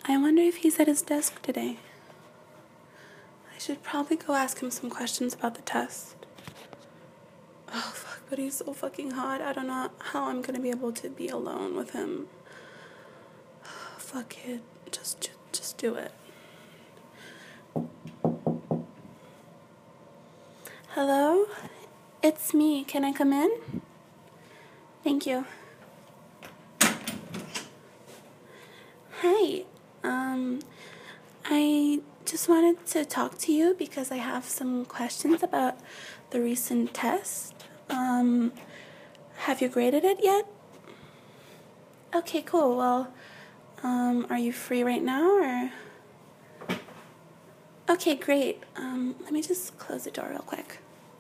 I wonder if he's at his desk today. I should probably go ask him some questions about the test. Oh, fuck, but he's so fucking hot. I don't know how I'm gonna be able to be alone with him. Fuck it. Just do it. Hello? It's me. Can I come in? Thank you. Hi. I just wanted to talk to you because I have some questions about the recent test. Have you graded it yet? Okay, cool. Well, are you free right now or? Okay, great. Let me just close the door real quick.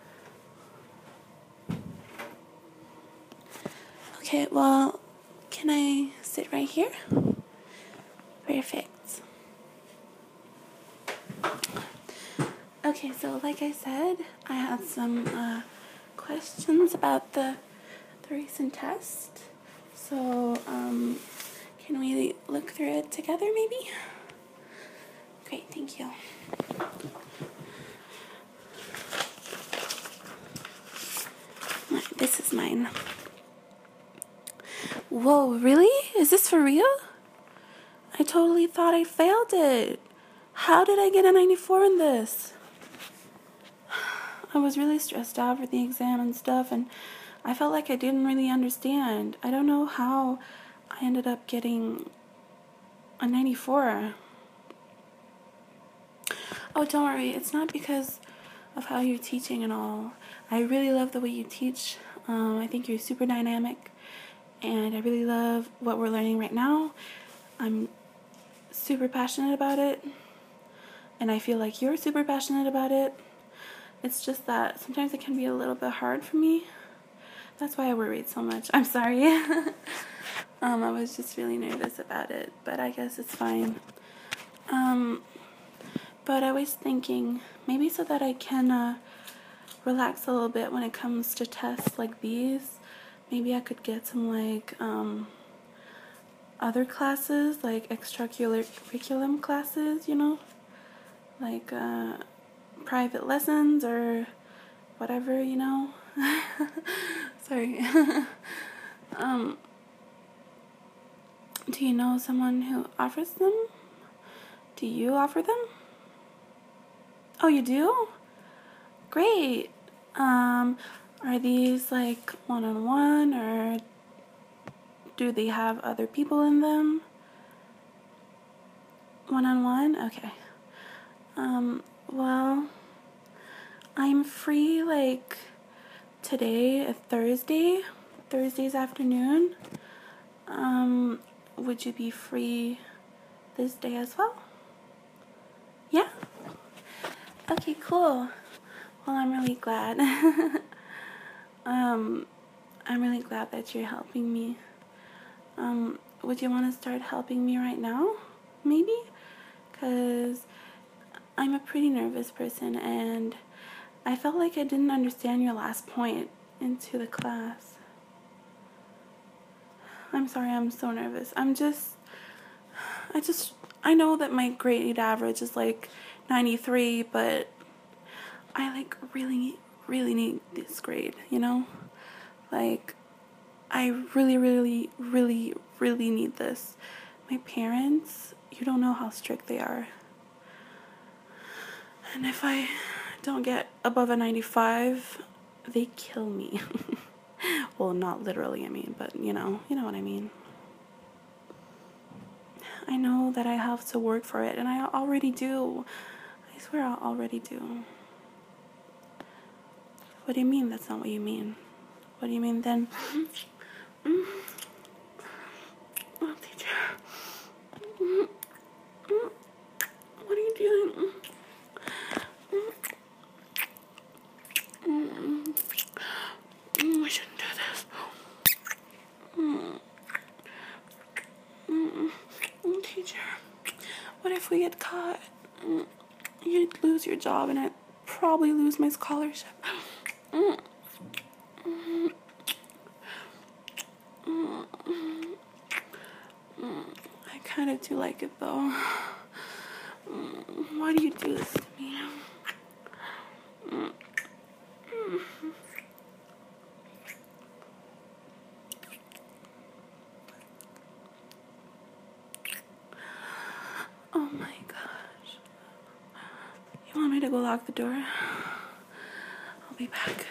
Okay, well, can I sit right here? Perfect. Okay, so like I said, I have some questions about the recent test. So, can we look through it together maybe? Great, thank you. This is mine. Whoa, really? Is this for real? I totally thought I failed it. How did I get a 94 in this? I was really stressed out for the exam and stuff, and I felt like I didn't really understand. I don't know how I ended up getting a 94. Oh, don't worry. It's not because of how you're teaching and all. I really love the way you teach. I think you're super dynamic, and I really love what we're learning right now. I'm super passionate about it, and I feel like you're super passionate about it. It's just that sometimes it can be a little bit hard for me. That's why I worried so much. I'm sorry. I was just really nervous about it, but I guess it's fine. But I was thinking, maybe so that I can relax a little bit when it comes to tests like these, maybe I could get some like other classes, like extracurriculum classes, you know, like private lessons or whatever, you know. Sorry. Do you know someone who offers them? Do you offer them? Oh, you do? Great. Are these like one-on-one or do they have other people in them? One-on-one? Okay. Well, I'm free like today, Thursday's afternoon. Would you be free this day as well? Yeah? Okay, cool. Well, I'm really glad. I'm really glad that you're helping me. Would you want to start helping me right now? Maybe? Because I'm a pretty nervous person and I felt like I didn't understand your last point into the class. I'm sorry, I'm so nervous. I know that my grade average is like 93, but I like really need this grade, you know? Like, I really need this. My parents, you don't know how strict they are. And if I don't get above a 95, they kill me. Well, not literally, I mean, but you know what I mean. I know that I have to work for it, and I already do. I swear I already do. What do you mean that's not what you mean? What do you mean then? Oh, teacher. What are you doing? We shouldn't do this. Teacher, what if we get caught? You'd lose your job and I'd probably lose my scholarship. I kind of do like it though. Why do you do this to me? Oh my gosh. You want me to go lock the door? I'll be back.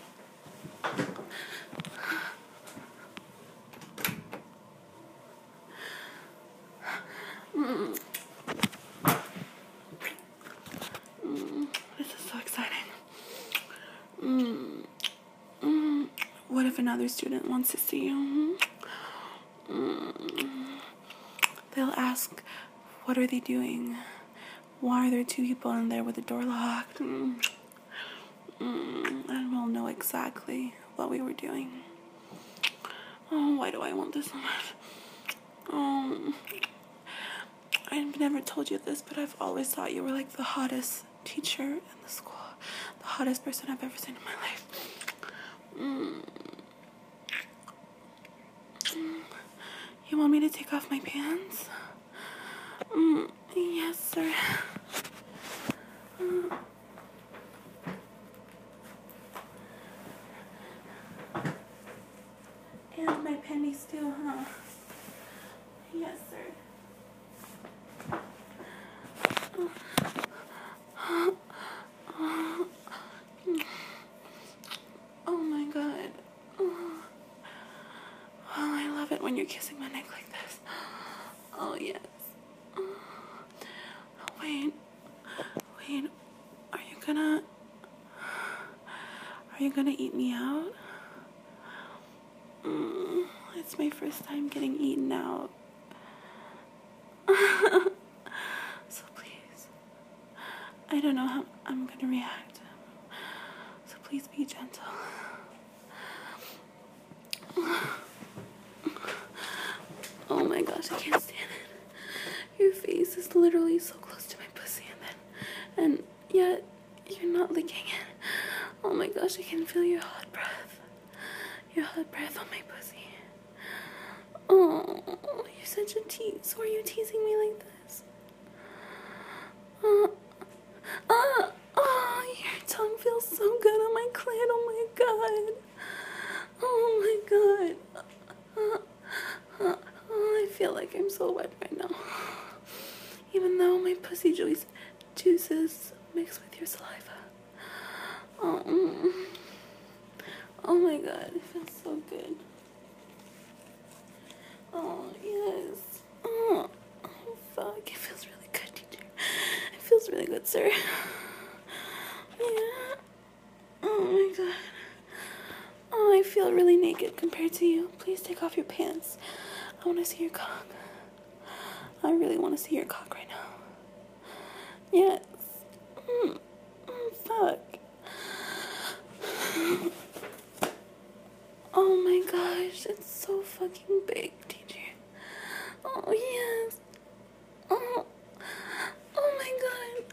This is so exciting. What if another student wants to see you? They'll ask, what are they doing? Why are there two people in there with the door locked? And we'll know exactly what we were doing. Oh, why do I want this so much? I've never told you this, but I've always thought you were like the hottest teacher in the school. The hottest person I've ever seen in my life. You want me to take off my pants? Yes, sir. And my pennies too, huh? Yes, sir. Oh my god. Oh, I love it when you're kissing my neck like this. Oh, yes. Wait. Are you gonna eat me out? It's my first time getting eaten out. So please, I don't know how I'm gonna react. So please be gentle. Oh my gosh, I can't stand it. Your face is literally so close to my pussy, and yet you're not licking it. Oh my gosh, I can feel your hot breath. Your hot breath on my pussy. Oh, you're such a tease. Why are you teasing me like this? Your tongue feels so good on my clit. Oh my god. Oh my god. I feel like I'm so wet right now. Even though my pussy juices mix with your saliva. Oh my god, it feels so good. Oh, yes. Oh, fuck. It feels really good, teacher. It feels really good, sir. Yeah. Oh my god. Oh, I feel really naked compared to you. Please take off your pants. I want to see your cock. I really want to see your cock right now. Yes. Fuck. Oh my gosh, it's so fucking big, teacher. Oh, yes. Oh my god.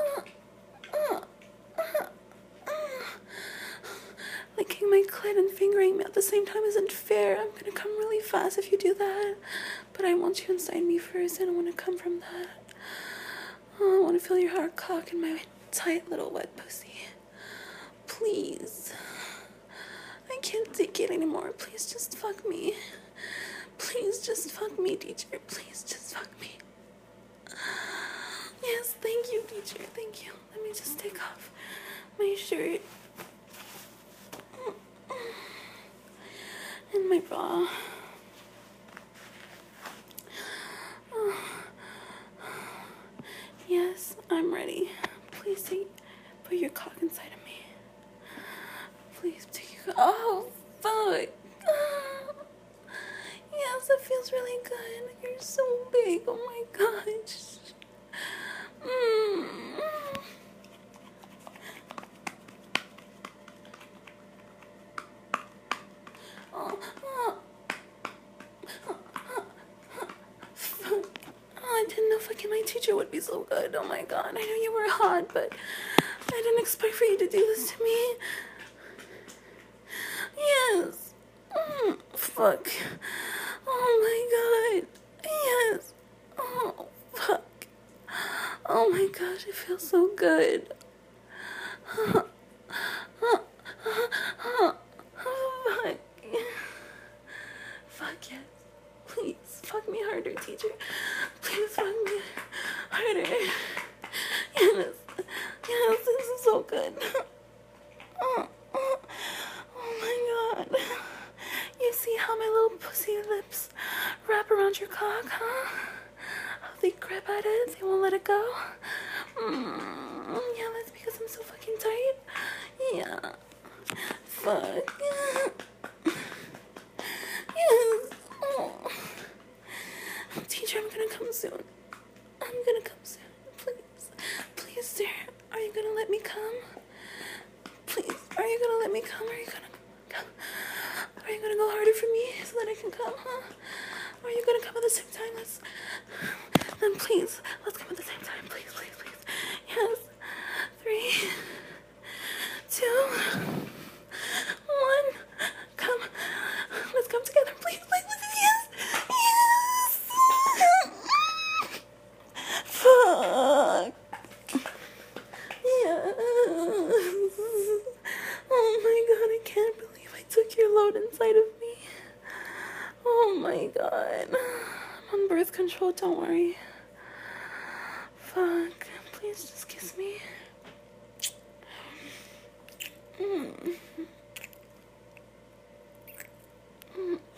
Licking my clit and fingering me at the same time isn't fair. I'm gonna come really fast if you do that. But I want you inside me first, and I want to come from that. Oh, I want to feel your hard cock in my tight little wet pussy. Please. I can't take it anymore. Please just fuck me. Please just fuck me, teacher. Please just fuck me. Yes, thank you, teacher. Thank you. Let me just take off my shirt. And my bra. Yes, I'm ready. Please put your cock inside of me. Please take your cock. Oh, fuck. Yes, that feels really good. You're so big. Oh my gosh. I didn't know fucking my teacher would be so good. Oh my god. I knew you were hot, but I didn't expect for you to do this to me. Yes. Fuck. Oh my god. Yes. gosh, it feels so good. Fuck. Fuck yes. Please, fuck me harder, teacher. Please fuck me harder. Yes. Yes, this is so good. Oh my god. You see how my little pussy lips wrap around your cock, huh? How they grip at it, they won't let it go. Yeah, that's because I'm so fucking tight. Yeah. Fuck. Yes. Oh. Teacher, I'm gonna come soon. I'm gonna come soon. Please. Please, sir. Are you gonna let me come? Please. Are you gonna let me come? Are you gonna come? Are you gonna go harder for me so that I can come, huh? Or are you gonna come at the same time? Then please, let's come at the same time. Please, please, please. Yes. 3, 2, 1. Come. Let's come together. Please, please, please. Yes. Yes. Fuck. Yes. Oh my god, I can't believe I took your load inside of me. Oh my god. I'm on birth control, don't worry. Fuck. Please just kiss me. Mm.